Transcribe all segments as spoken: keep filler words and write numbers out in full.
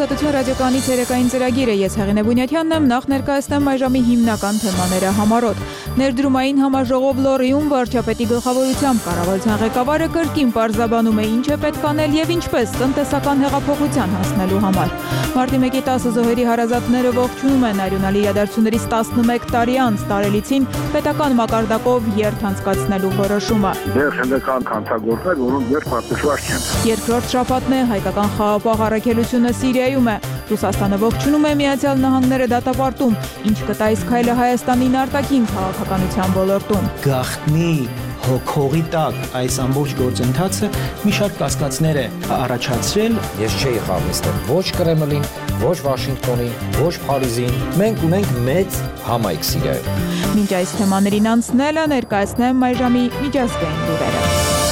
Ազատություն ռադիոկայանի ցերեկային ծրագիրը ես Հեղինե Բունյաթյանն եմ, նախ ներկայացնեմ այժմի հիմնական թեմաները համառոտ։ Ներդրումային համաժողով Լոռիում վարչապետի գլխավորությամբ կառավարության ղեկավարը կրկին պարզաբանում է ինչ է պետք անել եւ ինչպես տնտեսական հեղափոխության հասնելու համար։ Մարտի մեկի տասը զոհերի հարազատները ողջունում են արյունալի իրադարձություններից տասնմեկ տարի անց տարելիցին պետական մակարդակով երթ անցկացնելու որոշումը։ Դեռ հնդկական քանթագործներ, որոնք դեռ պատժված չեն։ Երկրորդ շաբաթն է հայկական խաղապահ առաքելությունը Սիրիայում է։ Ռուսաստանը ողջունում է Միացյալ Նահանգները դատապարտում, ինչ կտա իսկ քայլը Հայաստանին արտաքին քաղաքականության ոլորտում։ Գաղտնի հոգողի տակ այս ամբողջ գործընթացը մի շարք կասկածներ է առաջացրել։ Ես չէի խաղաղիստել ոչ Կրեմլին, ոչ Վաշինգտոնին, ոչ Փարիզին։ Մենք ունենք մեծ համայնք Սիրիայում։ Մինչ այս թեմաներին անցնելը ներկայացնեմ այժմի միջազգային լուրերը։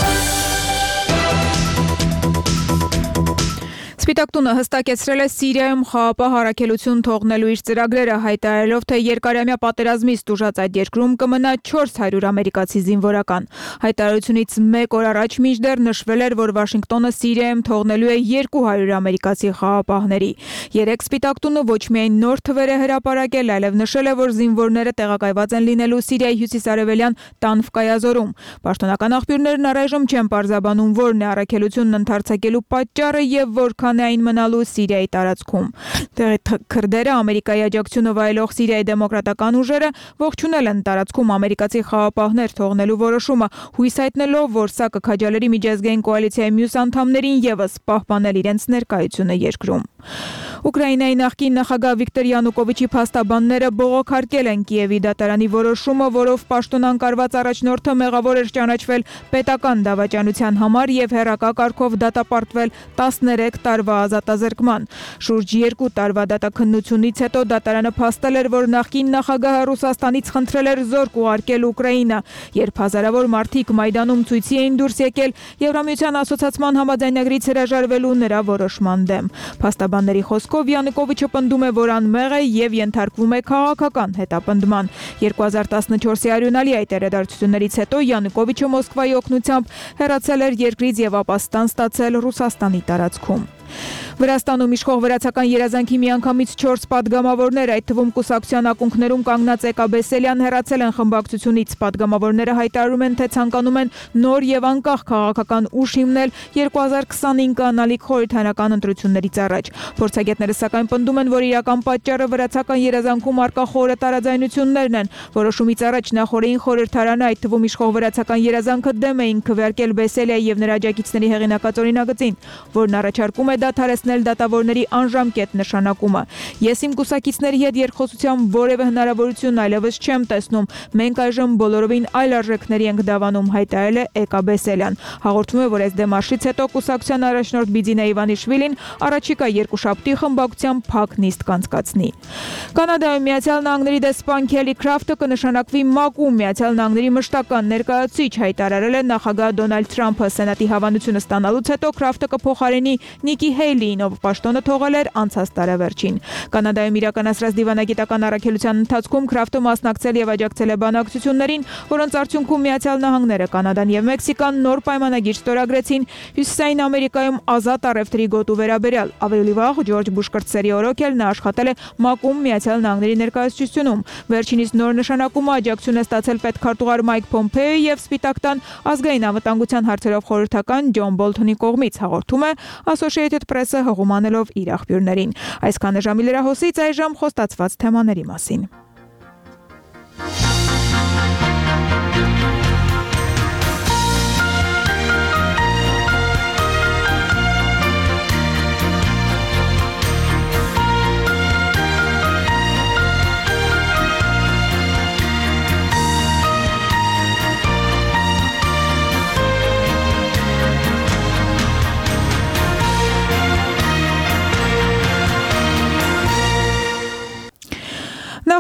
Սպիտակ տունը հստակեցրել է Սիրիայում խաղապահ առաքելություն թողնելու իր ծրագրերը, հայտարարելով, թե երկարամյա պատերազմից տուժած այդ երկրում կմնա չորս հարյուր ամերիկացի զինվորական։ Հայտարարությունից մեկ օր առաջ մինչդեռ նշվել էր, որ Վաշինգտոնը Սիրիայում թողնելու է երկու հարյուր ամերիկացի խաղապահների։ Երեք Սպիտակ տունը ոչ միայն նոր թվեր է հրապարակել, այլև նշել է, որ զինվորները տեղակայված են լինելու Սիրիայի հյուսիսարևելյան Տանֆկայազորում։ Պաշտոնական աղբյուրներն առայժմ չեն պարզաբանում, որն է առաքելությունն ընդարձակելու պատճառը եւ որքան այն մնալու Սիրիայի տարածքում։ Տեղի քրդերը Ամերիկայի աջակցությունը վայելող Սիրիայի դեմոկրատական ուժերը ողջունել են տարածքում ամերիկացի խաղապահներ թողնելու որոշումը, հույս հայտնելով, որ սա կքաջալերի միջազգային կոալիցիայի մյուս անդամներին ևս պահպանել իրենց ներկայությունը երկրում։ Ուկրաինայի նախկին նախագահ Վիկտոր Յանուկովիչի փաստաբանները բողոքարկել են Կիևի դատարանի որոշումը, որով պաշտոնան կարված առաջնորդը մեղավոր էր ճանաչվել պետական դավաճանության համար եւ հերակա կարգով դատապարտվել տասներեք տարվա ազատազրկման։ Շուրջ երկու տարվա դատաքննությունից հետո դատարանը փաստել էր, որ նախկին նախագահը Ռուսաստանից խնդրել էր զորք ուղարկել Ուկրաինա, երբ հազարավոր մարդիկ Մայդանում ցույցի էին դուրս եկել Եվրամիության ասոցիացման համաձայնագրից հրաժարվելու նրա որոշման դեմ։ Փաստաբանների խոսքով Յանուկովիչը պնդում է, որ անմեղ է եւ ենթարկվում է քաղաքական հետապնդման։ երկու հազար տասնչորսի արյունալի այդ իրադարձություններից հետո Յանուկովիչը Մոսկվայի օգնությամբ հեռացել էր երկրից եւ ապաստան ստացել Ռուսաստանի տարածքում։ Վրաստանում իշխող վրացական երազանքի միանգամից չորս падգամավորներ, այդ թվում կուսակցության ակունքներում կանգնած Էկա Բեսելյան հեռացել են խմբակցությունից։ Падգամավորները հայտարարում են, թե ցանկանում են նոր եւ անկախ քաղաքական ուժ հիմնել երկու հազար քսանհինգ անալիք խորհրդարանական ընտրություններից առաջ։ Փորձագետները սակայն պնդում են, որ իրական պատճառը վրացական երազանքում առկա խորը տարաձայնություններն են։ Որոշումից առաջ նախորդին խորհրդարանը, այդ թվում իշխող վրացական երազանքը դեմ էին քվեարկել Բեսելիայի եւ նրա աջակիցների հեղինակած օրինագծին, որն առաջարկում է դադարեցնել դատավորների անժամկետ նշանակումը։ Ես իմ կուսակիցների հետ երկխոսության որևէ հնարավորություն այլևս չեմ տեսնում։ Մենք այժմ բոլորովին այլ արժեքների ենք դավանում, հայտարարել է Էկա Բեսելյան։ Հաղորդում է, որ այս դեմարշից հետո կուսակցության առաջնորդ Բիձինա Իվանիշվիլին առաջիկա երկուշաբթի խմբակցության փակ նիստ կանցկացնի։ Կանադայում Միացյալ Նահանգների դեսպան Քելի Քրաֆտը կնշանակվի ՄԱԿ-ում Միացյալ Նահանգների մշտական ներկայացուցիչ, հայտարարել է նախագահ Դոնալդ Թրամփը։ Սենատի հավանությունը ստանալուց հետո Քրաֆտը կփոխարինի Նիկի Հեյլիին, ով պաշտոնը թողել էր անցած տարեվերջին։ Կանադայում իրականացրած դիվանագիտական առաքելության ընթացքում Քրաֆտը մասնակցել եւ աջակցել է բանակցություններին, որոնց արդյունքում Միացյալ Նահանգները, Կանադան եւ Մեքսիկան նոր պայմանագիր ստորագրեցին Հյուսիսային Ամերիկայում ազատ առևտրի գոտու վերաբերյալ։ Ավելի վաղ Ջորջ Բուշ կրտսերի օրոք էլ նա աշխատել է ՄԱԿ-ում Միացյալ Նահանգների ներկայացուցչությունում։ Վերջինիս նոր նշանակումը աջակցություն է ստացել պետքարտուղար Մայք Փոմփեոյի եւ Սպիտակ տան ազգային անվտանգության հարցերով խորհրդական Ջոն Բոլթոնի կողմից, հաղորդում է Associated Press-ը հղումանելով իր աղբյուրներին։ Այսքան է ժամի լրահոսից, այժմ խոստացված թեմաների մասին։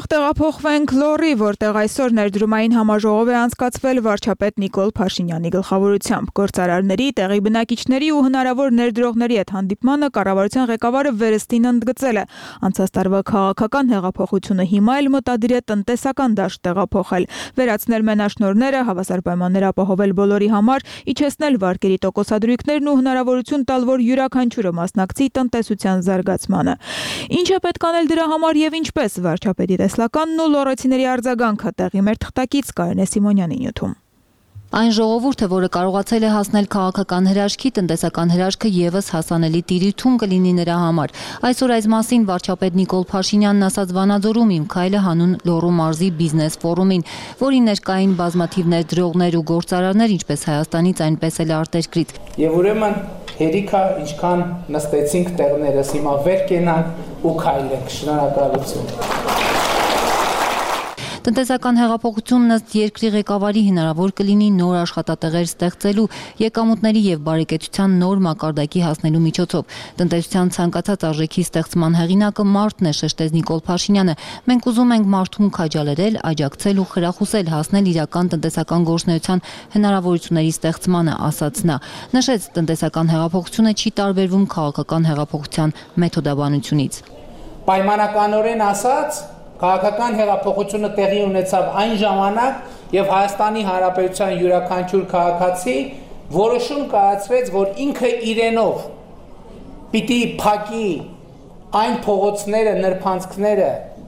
Նախ տեղափոխվենք Լոռի, որտեղ այսօր ներդրումային համաժողով է անցկացվել վարչապետ Նիկոլ Փաշինյանի գլխավորությամբ։ Գործարարների, տեղի բնակիչների ու հնարավոր ներդրողների հետ հանդիպմանը կառավարության ղեկավարը վերստին ընդգծել է. անցած տարվա քաղաքական հեղափոխությունը հիմա էլ մտադիր է տնտեսական դաշտ տեղափոխել, վերացնել մենաշնորհները, հավասար պայմաններ ապահովել բոլորի համար, իջեցնել վարկերի տոկոսադրույքներն ու հնարավորություն տալ, որ յուրաքանչյուրը մասնակցի տնտեսության զարգացմանը։ Ինչ է պետք անել դրա համար եւ ինչպես վարչապետի տեսլականն ու լոռեցիների արձագանքը տեղի մեր թղթակից Կարինե Սիմոնյանի նյութում։ Այն ժողովուրդը, որը կարողացել է հասնել քաղաքական հրաշքի, տնտեսական հրաշքը եւս հասանելի տիրույթում կլինի նրա համար։ Այսօր այս մասին վարչապետ Նիկոլ Փաշինյանն ասաց Վանաձորում Իմ քայլը հանուն Լոռու մարզի բիզնես ֆորումին, որին ներկային բազմաթիվ ներդրողներ ու գործարարներ, ինչպես Հայաստանից, այնպես էլ արտերկրից։ Եվ ուրեմն հերիքա ինչքան նստեցինք տեղներս, հիմա վեր կենանք ու քայլենք։ Շնորհակալություն։ Տնտեսական հեղափոխությունն ըստ երկրի ղեկավարի հնարավոր կլինի նոր աշխատատեղեր ստեղծելու, եկամուտների եւ բարեկեցության նոր մակարդակի հասնելու միջոցով։ Տնտեսության ցանկացած արժեքի ստեղծման հեղինակը մարդն է, շեշտեց Նիկոլ Փաշինյանը։ Մենք ուզում ենք մարդուն քաջալերել, աջակցել ու խրախուսել հասնել իրական տնտեսական գործունեության հնարավորությունների ստեղծմանը, ասաց նա։ Նշեց, տնտեսական հեղափոխությունը չի տարբերվում քաղաքական հեղափոխության մեթոդաբանությունից։ Պայմանականորեն ասած, քաղաքական հեղափոխությունը տեղի ունեցավ այն ժամանակ, եւ Հայաստանի Հանրապետության յուրաքանչյուր քաղաքացի որոշում կայացրեց, որ ինքը իրենով պիտի փակի այն փողոցները, նրբանցքները,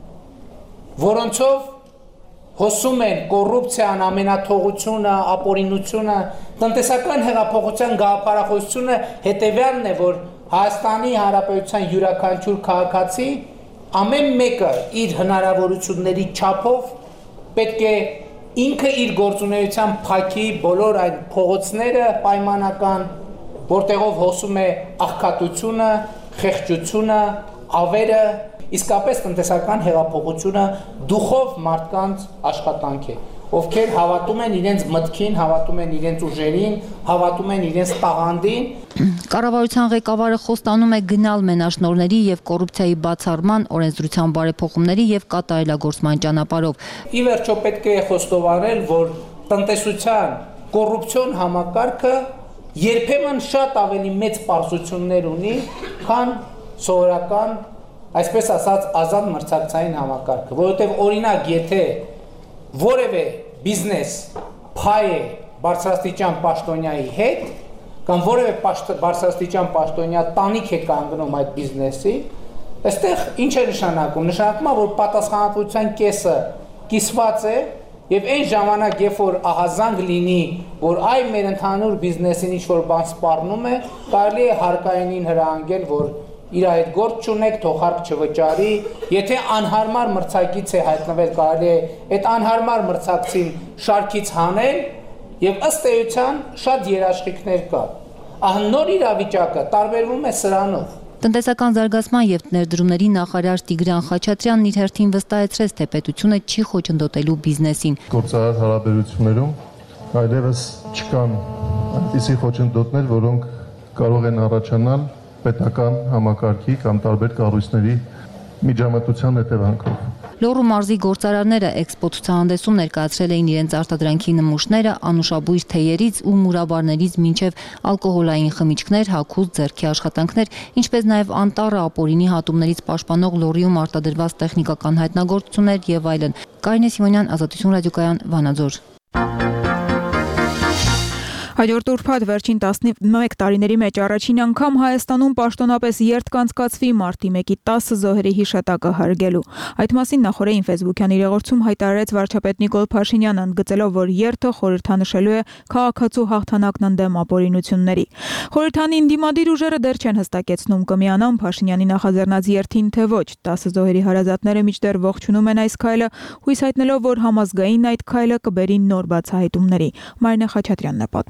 որոնցով հոսում են կոռուպցիան, ամենաթողությունը, ապօրինությունը, տնտեսական հեղափոխության գաղափարախոսությունը հետեւյալն է, որ Հայաստանի Հանրապետության յուրաքանչյուր քաղաքացի ամեն մեկը իր հնարավորությունների չափով պետք է ինքը իր գործունեության փակի բոլոր այն փողոցները պայմանական, որտեղով հոսում է աղքատությունը, խեղճությունը, ավերը, իսկապես տնտեսական հեղափոխությունը դուխով մարդկանց աշխատանք է, ովքեր հավատում են իրենց մտքին, հավատում են իրենց ուժերին, հավատում են իրենց տաղանդին։ Կառավարության ղեկավարը խոստանում է գնալ մենաշնորհների եւ կոռուպցիայի բացառման, օրենսդրության բարեփոխումների եւ կատարելագործման ճանապարհով։ Ի վերջո պետք է խոստովանել, որ տնտեսության կոռուպցիոն համակարգը երբեմն շատ ավելի մեծ պարզություններ ունի, քան սովորական, այսպես ասած, ազատ մրցակցային համակարգը, որովհետեւ օրինակ, եթե որևէ բիզնես փայ է բարձրաստիճան պաշտոնյայի հետ, կամ որևէ բարձրաստիճան պաշտոնյա տանիք է կանգնում այդ բիզնեսի, այստեղ ինչ է նշանակում։ Նշանակում է, որ պատասխանատվության կեսը կիսված է եւ այն ժամանակ, երբ որ ահազանգ լինի, որ այ մեր ընդհանուր բիզնեսին ինչ-որ բան սպառնում է, կարելի է հարկայինին հրահանգել, որ իր այդ գործ չունեք, թող հարկ չվճարի, եթե անհարմար մրցակից է հայտնվել, կարելի է այդ անհարմար մրցակցին շարքից հանել եւ ըստ էության շատ երաշխիքներ կա։ Ահա նոր իրավիճակը տարբերվում է սրանով։ Տնտեսական զարգացման եւ ներդրումների նախարար Տիգրան Խաչատրյանն իր հերթին վստահեցրեց, թե պետությունը չի խոչընդոտելու բիզնեսին։ Գործարար հարաբերություններում այլևս չկան այնպիսի խոչընդոտներ, որոնք կարող են առաջանալ պետական համակարգի կամ տարբեր կառույցների միջամտության հետևանքով։ Լոռու մարզի գործարարները էքսպո ցուցահանդեսում ներկայացրել էին իրենց արտադրանքի նմուշները անուշաբույր թեյերից ու մուրաբարներից մինչև ալկոհոլային խմիչքներ, հագուստ, ձեռքի աշխատանքներ, ինչպես նաև անտառը ապօրինի հատումներից պաշտպանող Լոռիում արտադրված տեխնիկական հայտնագործություններ եւ այլն։ Կարինե Սիմոնյան, Ազատություն ռադիոկայան, Վանաձոր։ Հաջորդ ուրբաթ վերջին տասնմեկ տարիների մեջ առաջին անգամ Հայաստանում պաշտոնապես երթ կանցկացվի մարտի մեկի տասը զոհերի հիշատակը հարգելու։ Այդ մասին նախորդին Facebook-յան իրեղորձում հայտարարեց վարչապետ Նիկոլ Փաշինյանը, ընդգծելով, որ երթը խորհրդանշելու է քաղաքացու հաղթանակն ընդդեմ ապօրինությունների։ Խորհրդանի ընդդիմադիր ուժերը դեռ չեն հստակեցնում կմիանան Փաշինյանի նախաձեռնած երթին թե ոչ։ տասը զոհերի հարազատները մինչդեռ ողջունում են այս քայլը, հույս հայտնելով, որ համազգային այդ քայլը կբերի նոր բացահայտումների։ Մարինե Խաչատրյանն է պատմում։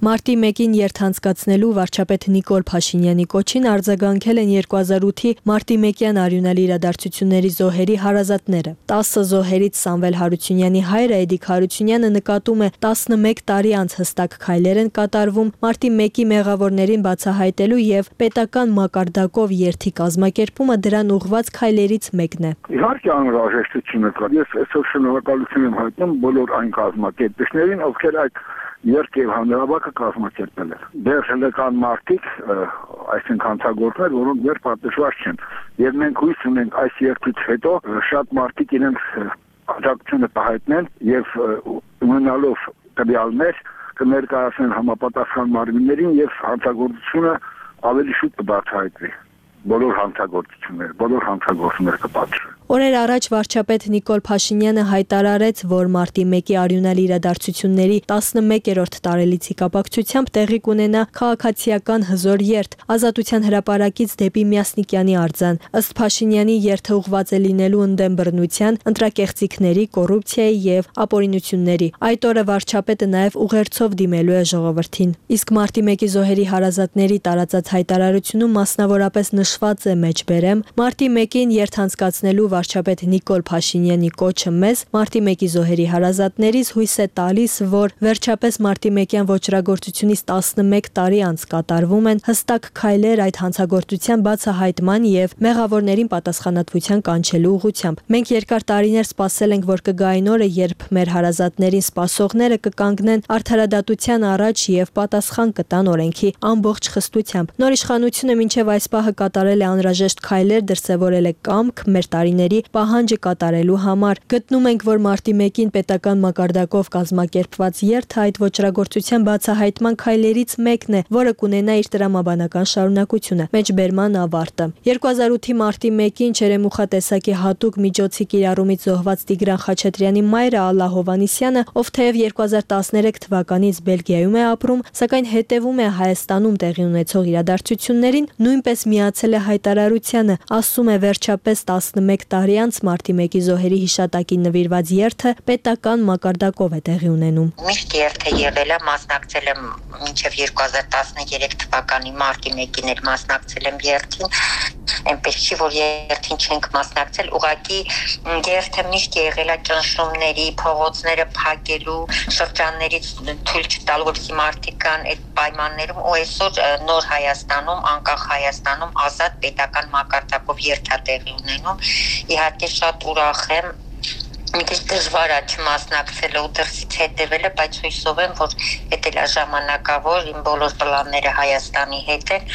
Մարտի մեկին երթանցկացնելու վարչապետ Նիկոլ Փաշինյանի կոչին արձագանքել են երկու հազար ութի մարտի մեկյան արյունալի իրադարձությունների զոհերի հարազատները։ տասը զոհերից Սամվել Հարությունյանի հայրը Էդիկ Հարությունյանը նկատում է տասնմեկ տարի անց հստակ քայլեր են կատարվում մարտի մեկի մեղավորներին բացահայտելու եւ պետական մակարդակով երթի կազմակերպումը դրան ուղղված քայլերից մեկն է։ Իհարկե անհրաժեշտությունը կա։ Ես այսօր շնորհակալություն եմ հայտնում բոլոր այն կազմակերպիչներին, ովքեր այդ երկ եւ հանրաբակը կազմակերպել են։ Դեռ հլական մարտիկ, այսինքն հանցագործներ, որոնք դեռ պատժված չեն։ Եվ մենք հույս ունենք այս երթից հետո շատ մարտիկ իրենց աջակցությունը կհայտնեն եւ ունենալով տվյալներ կներկայացնեն համապատասխան մարմիններին եւ հանցագործությունը ավելի շուտ կբացահայտվի։ Բոլոր հանցագործությունները, բոլոր հանցագործները կպատժվեն։ Օրեր առաջ վարչապետ Նիկոլ Փաշինյանը հայտարարեց, որ մարտի մեկի արյունալի իրադարձությունների տասնմեկերորդ տարելիցի կապակցությամբ տեղի կունենա քաղաքացիական հզոր երթ Ազատության հրապարակից դեպի Մյասնիկյանի արձան։ Ըստ Փաշինյանի երթը ուղղված է լինելու ընդդեմ բռնության, ընտրակեղծիքների, կոռուպցիայի եւ ապօրինությունների։ Այդ օրը վարչապետը նաեւ ուղերձով դիմելու է ժողովրդին։ Իսկ մարտի մեկի զոհերի հարազատների տարածած հայտարարությունում մասնավորապես նշված է մեջբերեմ մարտի մեկին երթանցկացնելու վարչապետ Նիկոլ Փաշինյանի կոչը մեզ մարտի մեկի զոհերի հարազատներից հույս է տալիս, որ վերջապես մարտի մեկյան ոճրագործությունից տասնմեկ տարի անց կատարվում են հստակ քայլեր այդ հանցագործության բացահայտման եւ մեղավորներին պատասխանատվության կանչելու ուղղությամբ։ Մենք երկար տարիներ սպասել ենք, որ կգա այն օրը, երբ մեր հարազատներին սպասողները կկանգնեն արդարադատության առաջ եւ պատասխան կտան օրենքի ամբողջ խստությամբ։ Նոր իշխանությունը մինչեւ այս պահը կատարել է անհրաժեշտ քայլեր, դրսևորել է կամք մեր տարիների պահանջը կատարելու համար։ Գտնում ենք, որ մարտի մեկին պետական մակարդակով կազմակերպված երթը այդ ոճրագործության բացահայտման քայլերից մեկն է, որը կունենա իր տրամաբանական շարունակությունը։ Մեջբերման ավարտը։ երկու հազար ութի մարտի մեկին Չերեմուխա տեսակի հատուկ միջոցի կիրառումից զոհված Տիգրան Խաչատրյանի մայրը Ալլա Հովանիսյանը, ով թեև երկու հազար տասներեք թվականից Բելգիայում է ապրում, սակայն հետևում է Հայաստանում տեղի ունեցող իրադարձություններին, նույնպես միացել է հայտարարությանը, ասում է վերջապես տասնմեկ տարի անց մարտի մեկի զոհերի հիշատակին նվիրված երթը պետական մակարդակով է տեղի ունենում։ Միշտ երթը եղել է, մասնակցել եմ մինչև երկու հազար տասներեք թվականի մարտի մեկին էլ մասնակցել եմ երթին, այնպես չի, որ երթին չենք մասնակցել, ուղղակի երթը միշտ եղել է ճնշումների, փողոցները փակելու, շրջաններից թույլ չտալ, որպեսզի մարդիկ կան այդ պայմաններում, ու այսօր նոր Հայաստանում, անկախ Հայաստանում ազատ պետական մակարդակով երթ է տեղի ունենում։ Իհարկե շատ ուրախ եմ, մի քիչ դժվար է չմասնակցելը ու դրսից հետևելը, բայց հույսով եմ, որ դա էլ ժամանակավոր, իմ բոլոր պլանները Հայաստանի հետ են։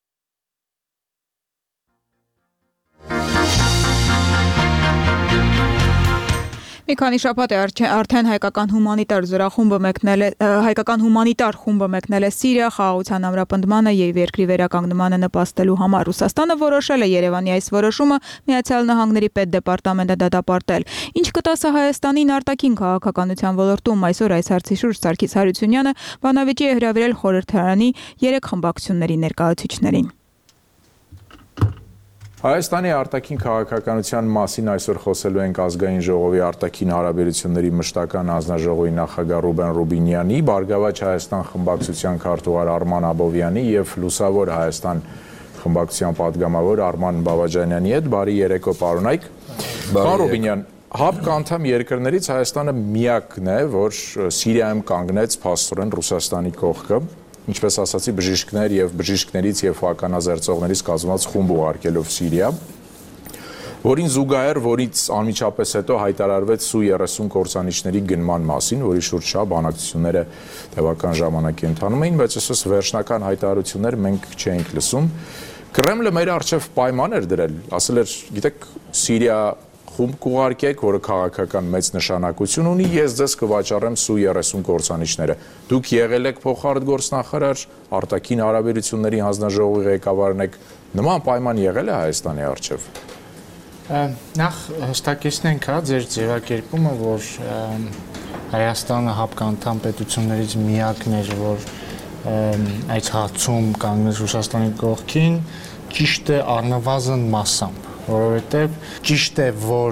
Մի քանի շաբաթ է արդեն հայկական հումանիտար զորախումբը մեկնել է հայկական հումանիտար խումբը մեկնել է Սիրիա խաղաղության ամրապնդմանը եւ երկրի վերականգնմանը նպաստելու համար։ Ռուսաստանը որոշել է Երևանի այս որոշումը Միացյալ Նահանգների պետդեպարտամենտը դատապարտել։ Ինչ կտասը Հայաստանին արտաքին քաղաքականության ոլորտում այսօր այս հարցի շուրջ Սարգիս Հարությունյանը բանավեճի է հրավիրել խորհրդարանի երեք խմբակցությունների ներկայացուցիչներին։ Հայաստանի արտաքին քաղաքականության մասին այսօր խոսելու ենք ազգային ժողովի արտաքին հարաբերությունների մշտական հանձնաժողովի նախագահ Ռուբեն Ռուբինյանի, Բարգավաճ Հայաստան խմբակցության քարտուղար Արման Աբովյանի եւ Լուսավոր Հայաստան խմբակցության պատգամավոր Արման Բավաջանյանի հետ։ Բարի երեկո, պարոնայք։ Պարոն Ռուբինյան, ՀԱՊԿ անդամ երկրներից Հայաստանը միակն է, որ Սիրիայում կանգնեց փաստորեն Ռուսաստանի կողքը։ Ինչպես ասացի, բժիշկներ եւ բժիշկներից եւ հականազերծողներից կազմված խումբ ուղարկելով Սիրիա, որին զուգահեռ, որից անմիջապես հետո հայտարարվեց Սու երեսուն կործանիչների գնման մասին, որի շուրջ շա բանակցությունները տևական ժամանակ ընթանում էին, բայց այսպես վերջնական հայտարարություններ մենք չենք լսում։ Կրեմլը մեր առջև պայման էր դրել, ասել էր, գիտեք, Սիրիա խումբ կուղարկեք, որը քաղաքական մեծ նշանակություն ունի, ես ձեզ կվաճառեմ Սու երեսուն կործանիչները։ Դուք եղել եք փոխարտգործնախարար, արտաքին հարաբերությունների հանձնաժողովի ղեկավարն եք, նման պայման եղել է Հայաստանի առջև։ Նախ հստակեցնենք հա ձեր ձևակերպումը, որ Հայաստանը ՀԱՊԿ անդամ պետություններից միակն էր, որ այս հացում կանգնեց Ռուսաստանի կողքին, ճիշտ է առնվազն մասամբ, որովհետև ճիշտ է, որ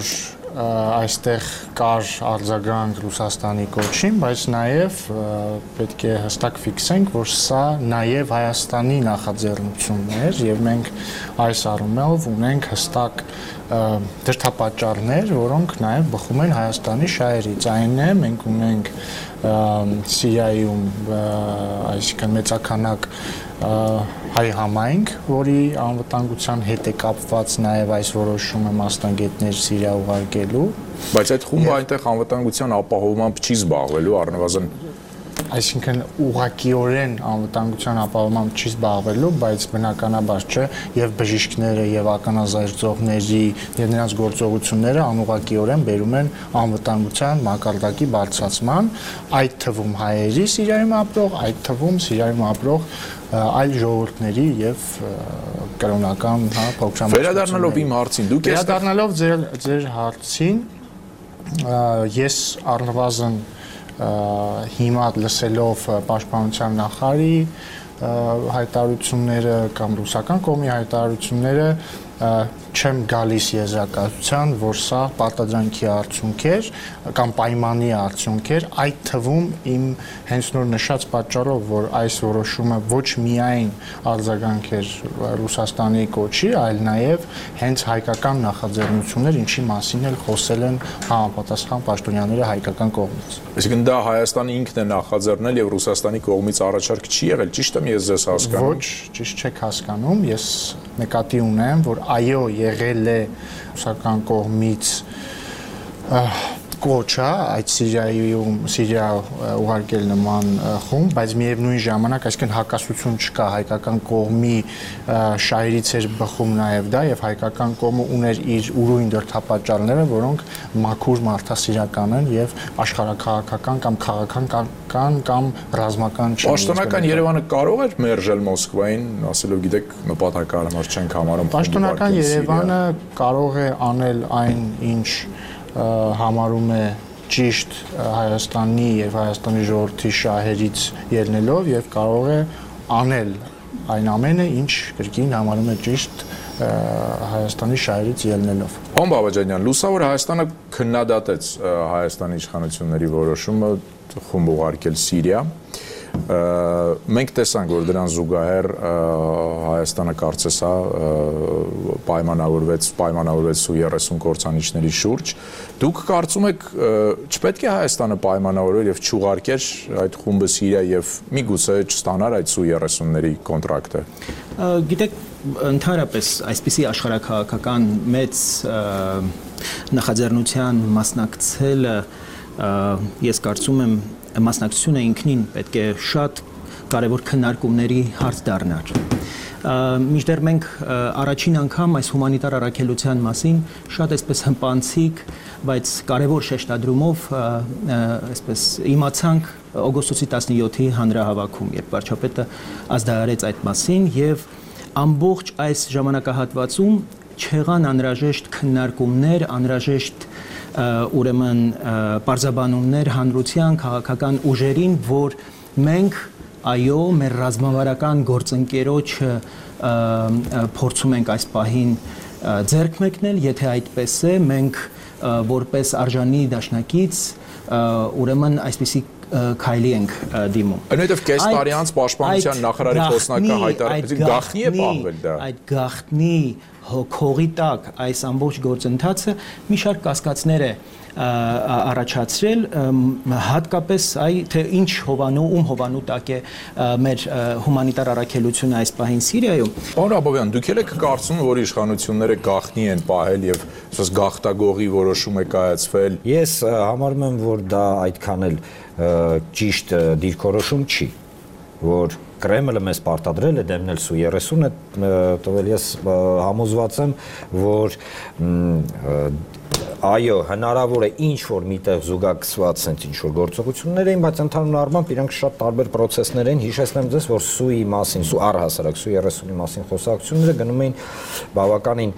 այստեղ կար արձագանք Ռուսաստանի կոչին, բայց նաև պետք է հստակ ֆիքսենք, որ սա նաև Հայաստանի նախաձեռնությունն էր եւ մենք այս առումով ունենք հստակ դրդապատճառներ, որոնք նաև բխում են Հայաստանի շահերից։ Այն է, մենք ունենք Սիրիայում, այսինքն մեծականակ հայ համայնք, որի անվտանգության հետ է կապված նաև այս որոշումը մասնագետներ Սիրիա ուղարկելու։ Բայց այդ խումբը այնտեղ անվտանգության ապահովմամբ չի զբաղվելու, առնվազն այսինքն ուղղակիորեն անվտանգության ապահովմամբ չի զբաղվելու, բայց բնականաբար չէ, եւ բժիշկները եւ ականազերծողների եւ նրանց գործողությունները անուղղակիորեն բերում են անվտանգության մակարդակի բարձրացման, այդ թվում հայերի Սիրիայում ապրող, այդ թվում Սիրիայում ապրող այլ ժողովուրդների եւ կրոնական, հա, փոքրամասնությունների։ Վերադառնալով իմ հարցին, դուք վերադառնալով ձեր ձեր հարցին, ես առնվազն հիմա լսելով պաշտպանության նախարարի հայտարարությունները կամ ռուսական կողմի հայտարարությունները չեմ գալիս եզրակացության, որ սա պարտադրանքի արդյունք էր կամ պայմանի արդյունք էր, այդ թվում իմ հենց նոր նշած պատճառով, որ այս որոշումը ոչ միայն արձագանք էր Ռուսաստանի կոչի, այլ նաև հենց հայկական նախաձեռնություններ, ինչի մասին էլ խոսել են համապատասխան պաշտոնյաները հայկական կողմից։ Այսինքն դա Հայաստանը ինքն է նախաձեռնել եւ Ռուսաստանի կողմից առաջարկ չի եղել, ճիշտ եմ ես ձեզ հասկանում։ Ոչ, ճիշտ չեք հասկանում, ես նկատի ունեմ, որ այո, եղել է ռուսական կողմից կոչը այդ Սիրիայում Սիրիա ուղարկել նման խումբ, բայց միևնույն ժամանակ այսինքն հակասություն չկա, հայկական կողմի շահերից էր բխում նաև դա եւ հայկական կողմը ուներ իր ուրույն դրդապատճառները, որոնք մաքուր մարդասիրական են եւ աշխարհաքաղաքական կամ քաղաքական կամ ռազմական չեն։ Պաշտոնական Երևանը կարող էր մերժել Մոսկվային, ասելով գիտեք, նպատակահարմար չենք համարում։ Պաշտոնական Երևանը կարող է անել այն, ինչ համարում է ճիշտ Հայաստանի եւ Հայաստանի ժողովրդի շահերից ելնելով եւ կարող է անել այն ամենը, ինչ կրկին համարում է ճիշտ Հայաստանի շահերից ելնելով։ Պարոն Բաբաջանյան, լուսավոր Հայաստանը քննադատեց Հայաստանի իշխանությունների որոշումը խումբ ուղարկել Սիրիա։ Մենք տեսանք, որ դրան զուգահեռ Հայաստանը կարծես հա պայմանավորվեց պայմանավորվեց սու երեսուն կործանիչների շուրջ։ Դուք կարծում եք չպետք է Հայաստանը պայմանավորվեր եւ չուղարկեր այդ խումբը Սիրիա եւ միգուցե չստանար այդ սու երեսունների կոնտրակտը։ Գիտեք, ընդհանրապես այսպիսի աշխարհաքաղաքական մեծ նախաձեռնության մասնակցելը ես կարծում եմ մասնակցությունը ինքնին պետք է շատ կարևոր քննարկումների հարց դառնար։ Մինչդեռ մենք առաջին անգամ այս հումանիտար առաքելության մասին շատ այսպես հմպանցիկ, բայց կարևոր շեշտադրումով այսպես իմացանք օգոստոսի տասնյոթի հանրահավաքում, երբ վարչապետը ազդարարեց այդ մասին եւ ամբողջ այս ժամանակահատվածում չեղան անհրաժեշտ քննարկումներ, անհրաժեշտ ուրեմն պարզաբանումներ հանրության քաղաքական ուժերին, որ մենք այո մեր ռազմավարական գործընկերոջը փորձում ենք այս պահին ձեռք մեկնել, եթե այդպես է, մենք որպես արժանի դաշնակից ուրեմն այսպիսի քայլի ենք դիմում։ Այնուհետև կես տարի անց պաշտպանության նախարարի խոսնակը հայտարարեց, գաղտնի է պահվել դա։ Այդ գաղտնի քողի տակ այս ամբողջ գործընթացը մի շարք կասկածներ է առաջացրել, հատկապես այ թե ինչ հովանու, ում հովանու տակ է մեր հումանիտար առաքելությունը այս պահին Սիրիայում։ Պարոն Աբովյան, դուք եք կարծում, որ իշխանությունները գաղտնի են պահել եւ ասես գաղտագողի որոշում է կայացվել։ Ես համարում եմ, որ դա այդքան էլ ճիշտ դիրքորոշում չի, որ Կրեմլը մեզ պարտադրել է դեմնել սու երեսունը տվել, ես համոզված եմ, որ այո, հնարավոր է ինչ-որ միտեղ զուգակցված են ինչ-որ գործողություններ էին, բայց ընդհանուր առմամբ իրանք շատ տարբեր պրոցեսներ են, հիշեցնեմ ձեզ, որ սուի մասին, սու առհասարակ սու երեսունի մասին խոսակցությունները գնում էին բավականին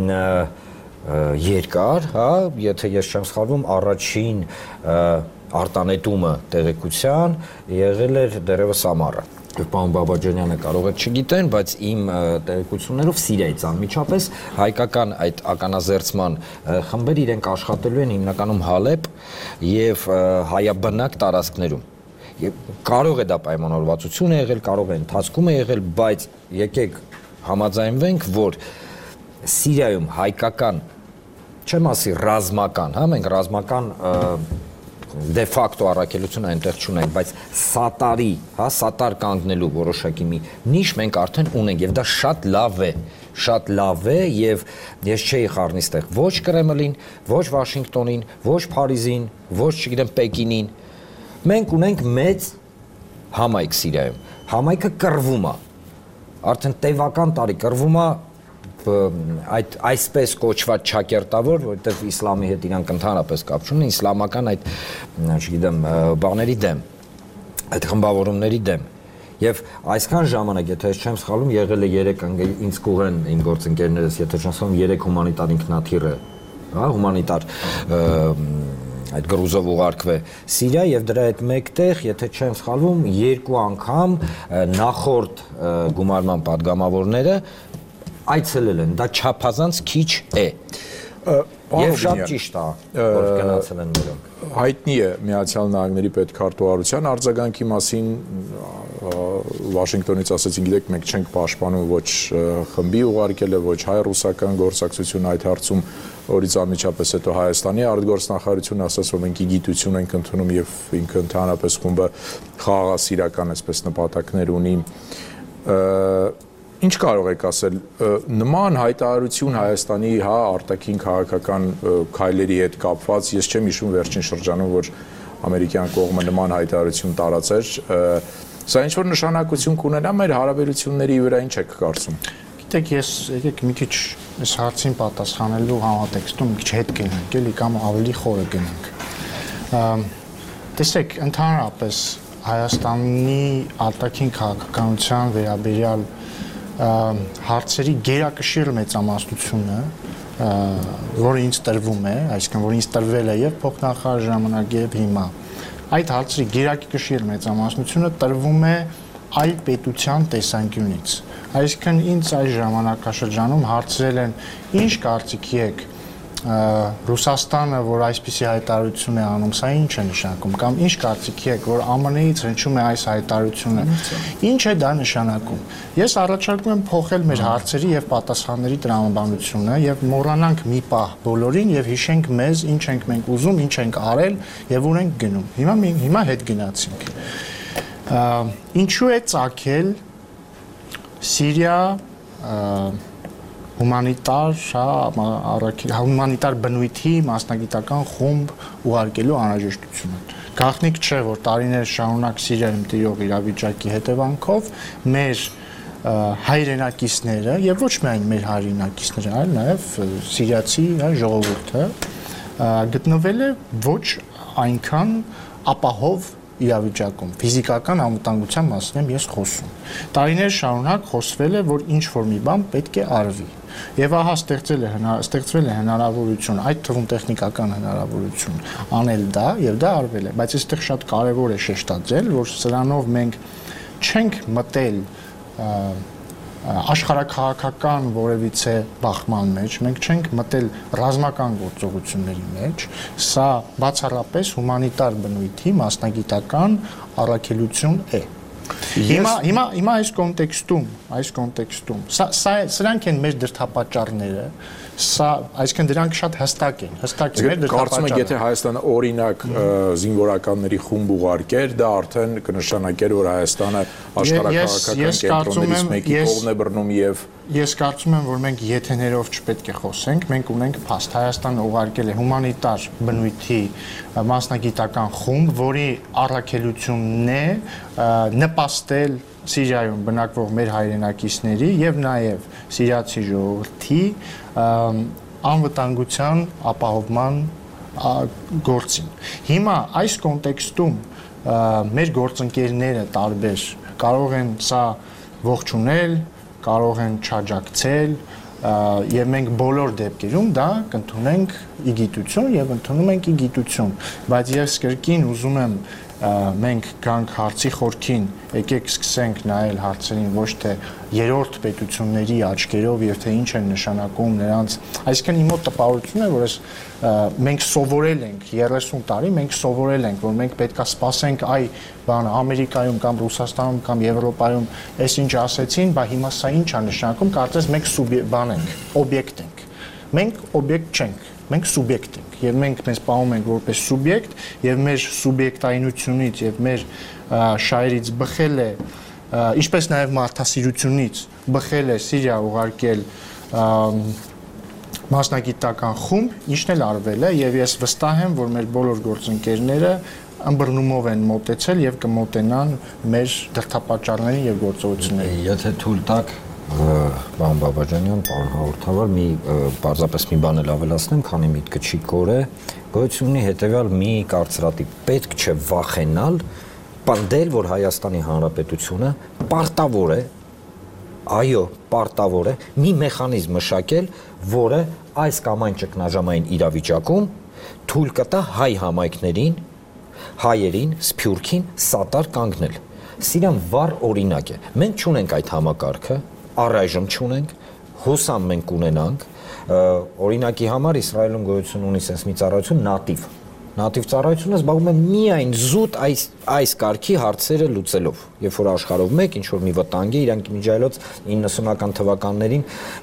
երկար, հա, եթե ես չեմ սխալվում, առաջին արտանետումը տեղեկության եղել էր դերևս ամառը։ Պարոն Բաբաջանյանը կարող է չգիտեն, բայց իմ տեղեկություններով Սիրիայից անմիջապես հայկական այդ ականազերծման խմբեր իրենք աշխատելու են հիմնականում Հալեբ եւ հայաբնակ տարածքներում։ Եվ կարող է դա պայմանավորվածություն է եղել, կարող է ընթացքում է եղել, բայց եկեք համաձայնվենք, որ Սիրիայում հայկական, չեմ ասի ռազմական, հա, մենք ռազմական դե ֆակտո առաքելություն այնտեղ չունենք, բայց սատարի, հա, սատար կանգնելու որոշակի մի նիշ մենք արդեն ունենք եւ դա շատ լավ է, շատ լավ է եւ ես չէի խառնի ստեղ ոչ Կրեմլին, ոչ Վաշինգտոնին, ոչ Փարիզին, ոչ չգիտեմ Պեկինին։ Մենք ունենք մեծ համայնք Սիրիայում։ Համայնքը կռվում է։ Արդեն տևական տարի կռվում է այդ այսպես կոչված ճակերտավոր, որովհետև իսլամի հետ իրանք ընդհանրապես կապ չունեն, իսլամական այդ, չգիտեմ, բաների դեմ, այդ խմբավորումների դեմ։ Եվ այսքան ժամանակ, եթե ես չեմ սխալվում, եղել է երեք ինձ կուղեն իմ գործընկերներս, եթե չեմ սխալվում, երեք հումանիտար ինքնաթիռ է, հա, հումանիտար այդ գրուզով ուղարկվե Սիրիա եւ դրա հետ մեկտեղ, եթե չեմ սխալվում, երկու անգամ նախորդ գումարման падգամավորները այցելել են, դա չափազանց քիչ է։ Եվ շատ ճիշտ է, որ գնացել են նրանք։ Հայտնի է Միացյալ Նահանգների պետքարտուղարության արձագանքի մասին, Վաշինգտոնից ասեցին, գիտեք, մենք չենք պաշտպանում ոչ խմբի ուղարկելը, ոչ հայ-ռուսական գործակցությունը այդ հարցում, որից անմիջապես հետո Հայաստանի արտգործնախարարությունը ասաց, որ մենք իգիտություն ենք ընդունում եւ ինքը ընդհանրապես խումբը խաղաղասիրական այսպես նպատակներ ունի։ Ինչ կարող եք ասել, նման հայտարարություն Հայաստանի, հա, արտաքին քաղաքական քայլերի հետ կապված, ես չեմ հիշում վերջին շրջանում, որ ամերիկյան կողմը նման հայտարարություն տարածեր, սա ինչ-որ նշանակություն կունենա մեր հարաբերությունների վրա, ինչ եք կարծում։ Գիտեք, ես եկեք մի քիչ այս հարցին պատասխանելու համատեքստում մի քիչ հետ գնանք, էլի կամ ավելի խորը գնանք։ Տեսեք, ընդհանրապես Հայաստանի արտաքին քաղաքականության վերաբերյալ հարցերի գերակշիռ մեծամասնությունը, որը ինձ տրվում է, այսինքն որ ինձ տրվել է եւ փոխնախարար ժամանակ եւ հիմա, այդ հարցերի գերակշիռ մեծամասնությունը տրվում է այլ պետության տեսանկյունից։ Այսինքն ինձ այս ժամանակաշրջանում հարցրել են, ինչ կարծիքի եք Ռուսաստանը, որ այսպիսի հայտարարություն է անում, սա ինչ է նշանակում, կամ ինչ կարծիքի եք, որ ԱՄՆ-ից հնչում է այս հայտարարությունը, ինչ է դա նշանակում։ Ես առաջարկում եմ փոխել մեր հարցերի եւ պատասխանների տրամաբանությունը եւ մոռանանք մի պահ բոլորին եւ հիշենք մեզ, ինչ ենք մենք ուզում, ինչ ենք արել եւ ուր ենք գնում։ Հիմա հիմա հետ գնացինք։ Ինչու է ծագել Սիրիա հումանիտար, հա, հումանիտար բնույթի մասնագիտական խումբ ուղարկելու անհրաժեշտությունը։ Գաղտնիք չէ, որ տարիներ շարունակ Սիրիայում տիրող իրավիճակի հետևանքով մեր հայրենակիցները եւ ոչ միայն մեր հայրենակիցները, այլ նաեւ սիրիացի ժողովուրդը գտնվել է ոչ այնքան ապահով իրավիճակում, ֆիզիկական անվտանգության մասին եմ ես խոսում։ Տարիներ շարունակ խոսվել է, որ ինչ որ մի բան պետք է արվի։ Եվ ահա ստեղծել է ստեղծվել է հնարավորություն, այդ թվում տեխնիկական հնարավորություն անել դա եւ դա արվել է, բայց այստեղ շատ կարեւոր է շեշտադրել, որ սրանով մենք չենք մտել աշխարհաքաղաքական որևիցե բախման մեջ, մենք չենք մտել ռազմական գործողությունների մեջ, սա բացառապես հումանիտար բնույթի մասնագիտական առաքելություն է։ Հիմա հիմա հիմա այս կոնտեքստում, այս կոնտեքստում, սա սրանք են մեր դրդապատճառները, սա, այսինքն դրանք շատ հստակ են, հստակ են մեր դրդապատճառները։ Կարծում եք, եթե Հայաստանը օրինակ զինվորականների խումբ ուղարկեր, դա արդեն կնշանակեր, որ Հայաստանը աշխարհաքաղաքական կենտրոններից մեկի կողմն է բռնում եւ Ես կարծում եմ, որ մենք եթեներով չպետք է խոսենք, մենք ունենք փաստ, Հայաստանը ուղարկել է հումանիտար բնույթի մասնագիտական խումբ, որի առաքելությունն է նպաստել Սիրիայում բնակվող մեր հայրենակիցների եւ նաեւ սիրիացի ժողովրդի անվտանգության ապահովման գործին։ Հիմա այս կոնտեքստում մեր գործընկերները տարբեր կարող են սա ողջունել, կարող են չաջակցել եւ մենք բոլոր դեպքերում դա կընդունենք իգիտություն եւ ընդունում ենք իգիտություն, բայց ես կրկին ուզում եմ մենք գանք հարցի խորքին, եկեք սկսենք նայել հարցերին ոչ թե երրորդ պետությունների աչքերով եւ թե ինչ են նշանակում նրանց, այսինքն իմ մոտ տպավորությունն է, որ այս մենք սովորել ենք երեսուն տարի, մենք սովորել ենք, որ մենք պետքա սպասենք այ բանը Ամերիկայում կամ Ռուսաստանում կամ Եվրոպայում այս ինչ ասեցին, բա հիմա սա ինչ է նշանակում, կարծես մենք բան ենք, օբյեկտ ենք։ Մենք օբյեկտ չենք, մենք սուբյեկտ ենք եւ մենք մեզ պահում ենք որպես սուբյեկտ եւ մեր սուբյեկտայնությունից եւ մեր շահերից բխել է, ինչպես նաեւ մարդասիրությունից բխել է Սիրիա ուղարկել մասնագիտական խումբ, ինչն էլ արվել է եւ ես վստահ եմ, որ մեր բոլոր գործընկերները ըմբռնումով են մոտեցել եւ կմոտենան մեր դրդապատճառներին եւ գործողություններին։ Եթե թույլ տաք Պարոն Բաբաջանյան, պարոն հաղորդավար, մի պարզապես մի բան էլ ավելացնեմ, քանի միտքը չի կորե, գոյություն ունի հետևյալ մի կարծրատիպ, պետք չէ վախենալ, պնդել, որ Հայաստանի Հանրապետությունը պարտավոր է, այո, պարտավոր է, մի մեխանիզմ մշակել, որը այս կամ այն ճգնաժամային իրավիճակում թույլ կտա հայ համայնքներին, հայերին, սփյուռքին սատար կանգնել։ Սիրան վառ օրինակ է։ Մենք չունենք այդ համակարգը, առայժմ չունենք, հուսամ մենք ունենանք, օրինակի համար Իսրայելում գոյություն ունի sense մի ծառայություն նատիվ։ Նատիվ ծառայությունը զբաղվում է միայն զուտ այս այս կարգի հարցերը լուծելով։ Երբ որ աշխարհով մեկ ինչ որ մի վտանգ է, իրանք միջայլոց իննսունական թվականներին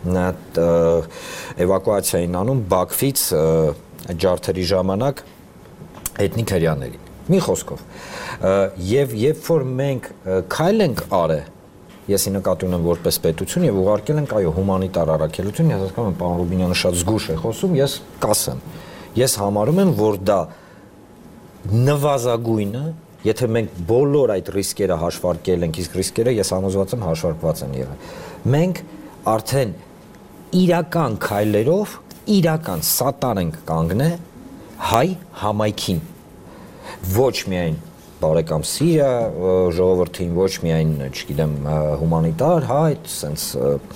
էվակուացիա էին անում Բաքվից ջարդերի ժամանակ էթնիկ հրեաներին։ Մի խոսքով։ Եվ երբ որ մենք քայլ ենք արել Ես նկատի ունեմ որպես պետություն եւ ուղարկել ենք այո հումանիտար առաքելություն, ես հասկանում եմ պարոն Ռուբինյանը շատ զգուշ է խոսում, ես կասեմ։ Ես համարում եմ, որ դա նվազագույնը, եթե մենք բոլոր այդ ռիսկերը հաշվարկել ենք, իսկ ռիսկերը ես համոզված եմ հաշվարկված են եղել։ Մենք արդեն իրական քայլերով, իրական սատար ենք կանգնել հայ համայնքին։ Ոչ միայն բարեկամ Սիրիա ժողովրդին ոչ միայն, չգիտեմ, հումանիտար, հա, այդ sense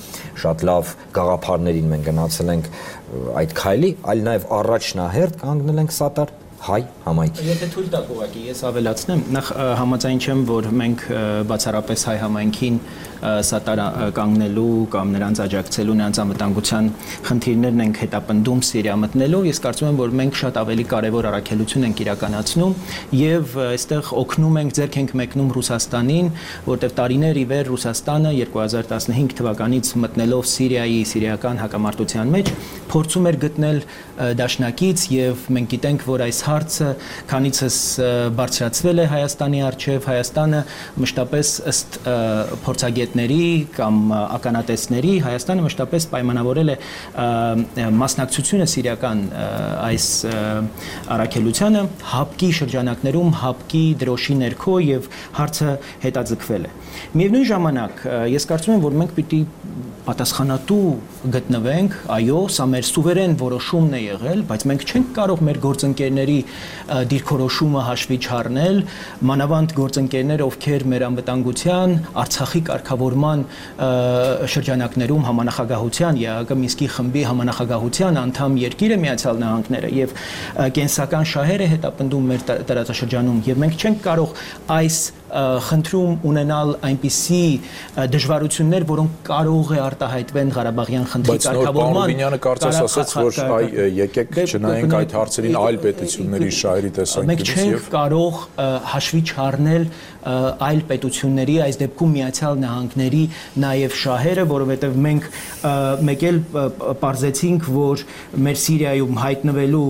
շատ լավ գաղափարներին մենք գնացել ենք այդ քայլի, այլ նաև առաջնահերթ կանգնել ենք սատար հայ համայնքի։ Եթե թույլ տաք ուղղակի ես ավելացնեմ, նախ համաձայն չեմ, որ մենք բացառապես հայ համայնքին սատար կանգնելու կամ նրանց աջակցելու նրանց անվտանգության խնդիրներն ենք հետապնդում Սիրիա մտնելով, ես կարծում եմ, որ մենք շատ ավելի կարևոր առաքելություն ենք իրականացնում եւ այստեղ օգնում ենք, ձեռք ենք մեկնում Ռուսաստանին, որտեղ տարիներ ի վեր Ռուսաստանը երկու հազար տասնհինգ թվականից մտնելով Սիրիայի սիրիական հակամարտության մեջ փորձում էր գտնել դաշնակից եւ մենք գիտենք, որ այս հարցը քանիցս բարձրացվել է Հայաստանի արչեւ, Հայաստանը մշտապես ըստ փորձագետների կամ ականատեսների Հայաստանը մշտապես պայմանավորել է մասնակցությունը սիրիական այս առաքելությանը հապկի շրջանակներում, հապկի դրոշի ներքո եւ հարցը հետաձգվել է։ Միևնույն ժամանակ ես կարծում եմ, որ մենք պիտի պատասխանատու գտնվենք, այո, սա մեր սուվերեն որոշումն է եղել, բայց մենք չենք կարող մեր գործընկերների դիրքորոշումը հաշվի չառնել, մանավանդ գործընկերներ, ովքեր մեր անվտանգության, Արցախի կարգավորման շրջանակներում համանախագահության, ԵԱՀԿ Մինսկի խմբի համանախագահության անդամ երկիրը Միացյալ Նահանգները եւ կենսական շահերը հետապնդում մեր տարածաշրջանում եւ մենք չենք կարող այս խնդրում ունենալ այնպիսի դժվարություններ, որոնք կարող է արտահայտվեն Ղարաբաղյան խնդրի կարգավորման։ Բայց Ռուբինյանը կարծես ասաց, որ այ եկեք չնայենք այդ հարցերին այլ պետությունների շահերի տեսանկյունից եւ մենք չենք կարող հաշվի չառնել այլ պետությունների, այս դեպքում Միացյալ Նահանգների նաև շահերը, որովհետև մենք մեկ էլ պարզեցինք, որ մեր Սիրիայում հայտնվելու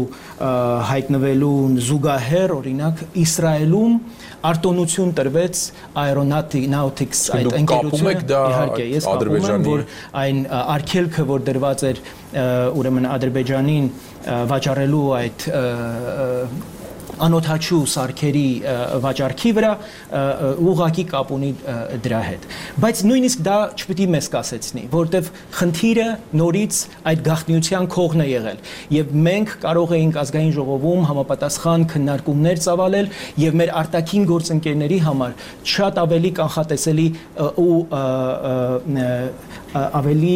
հայտնվելու զուգահեռ, օրինակ Իսրայելում արտոնություն տրվեց Aeronautics այդ ընկերությունը, իհարկե ես կապում եմ, որ այն արգելքը, որ դրված էր ուրեմն Ադրբեջանին վաճառելու այդ անօթաչու սարքերի վաճառքի վրա ուղղակի կապ ունի դրա հետ։ Բայց նույնիսկ դա չպիտի մեզ կասեցնի, որովհետև խնդիրը նորից այդ գաղտնիության քողն է եղել եւ մենք կարող էինք ազգային ժողովում համապատասխան քննարկումներ ծավալել եւ մեր արտաքին գործընկերների համար շատ ավելի կանխատեսելի ու ավելի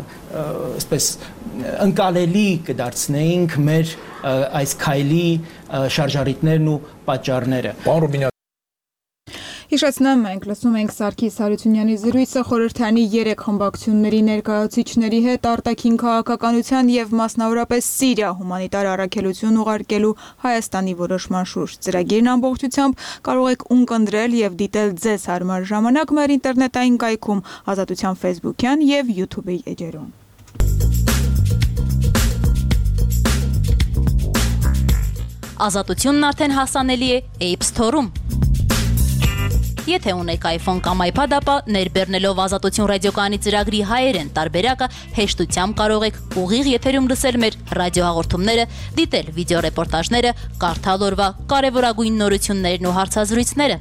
այսպես ընկալելի կդարձնեինք մեր այս քայլի շարժառիթներն ու պատճառները։ Պարոն Ռուբինյան, Հիշեցնեմ, մենք լսում ենք Սարգիս Հարությունյանի զրույցը խորհրդանի երեք խմբակցությունների ներկայացուցիչների հետ արտաքին քաղաքականության եւ մասնավորապես Սիրիա հումանիտար առաքելություն ուղարկելու Հայաստանի որոշման շուրջ։ Ծրագիրն ամբողջությամբ կարող եք ունկնդրել եւ դիտել ձեզ հարմար ժամանակ մեր ինտերնետային կայքում Ազատության Facebook-յան եւ YouTube-ի էջերում։ Ազատությունն արդեն հասանելի է App Store-ում։ Եթե ունեք iPhone կամ iPad, ապա ներբեռնելով Ազատություն ռադիոկայանի ծրագրի հայերեն տարբերակը հեշտությամբ կարող եք ուղիղ եթերում լսել մեր ռադիոհաղորդումները, դիտել վիդեոռեպորտաժները, կարդալ օրվա կարևորագույն նորություններն ու հարցազրույցները։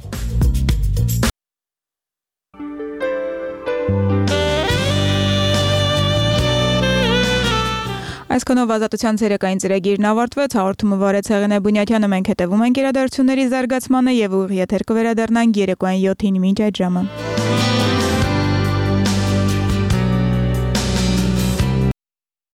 Այսքանով Ազատության ցերեկային ծրագիրն ավարտվեց, հաղորդումը վարեց Հեղինե Բունյաթյանը, մենք հետևում ենք իրադարձությունների զարգացմանը եւ ուղիղ եթեր կվերադառնանք երեկոյան յոթին մինչ այդ ժամը։